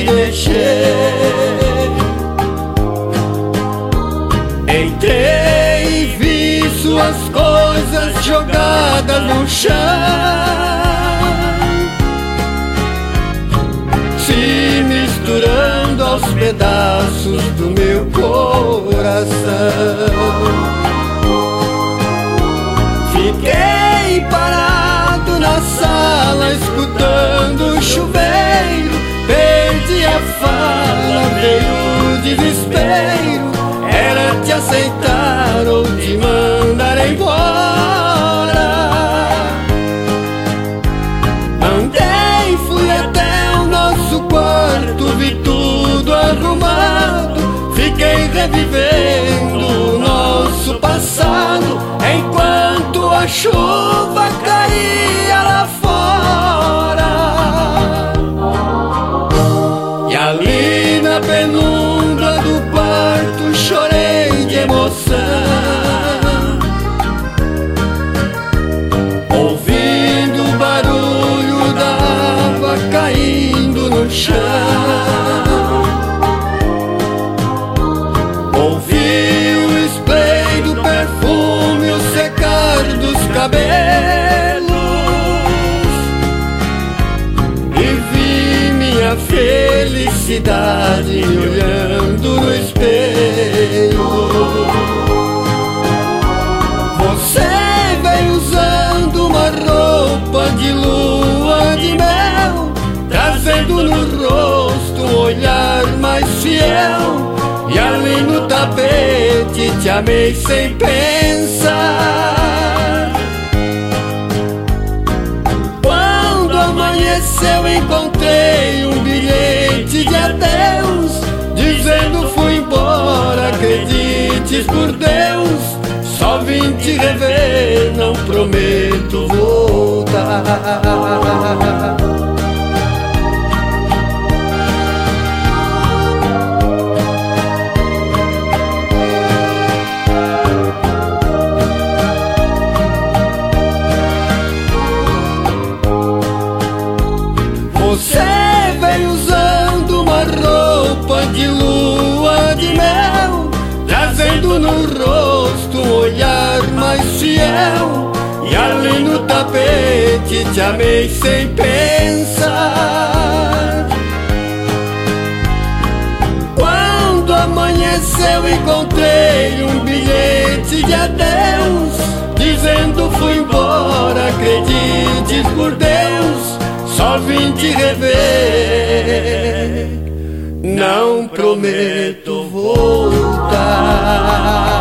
deixei. Entrei e vi suas coisas jogadas no chão, se misturando aos pedaços do meu coração. Fiquei parado na sala escutando o chuveiro, perdi a fala, veio o desespero. Era te aceitar ou te mandar embora. Andei, fui até o nosso quarto, vi tudo arrumado. Fiquei revivendo o nosso passado, enquanto a chuva caía lá fora. E ali na penumbra do quarto chorei de emoção, ouvindo o barulho da água caindo no chão. Ouvi o spray do perfume, o secar dos cabelos, e vi minha felicidade olhando no espelho. Você veio usando uma roupa de lua de mel, trazendo no rosto um olhar mais fiel. E ali no tapete te amei sem pensar. Quando amanheceu encontrei um bilhete de adeus, dizendo fui embora, acredites por Deus. Só vim te rever, não prometo voltar. Você veio usando uma roupa de lua de mel, trazendo no rosto um olhar mais fiel. E ali no tapete te amei sem pensar. Quando amanheceu encontrei um bilhete de adeus, dizendo fui embora, acredites por Deus. Só vim te rever, não prometo voltar.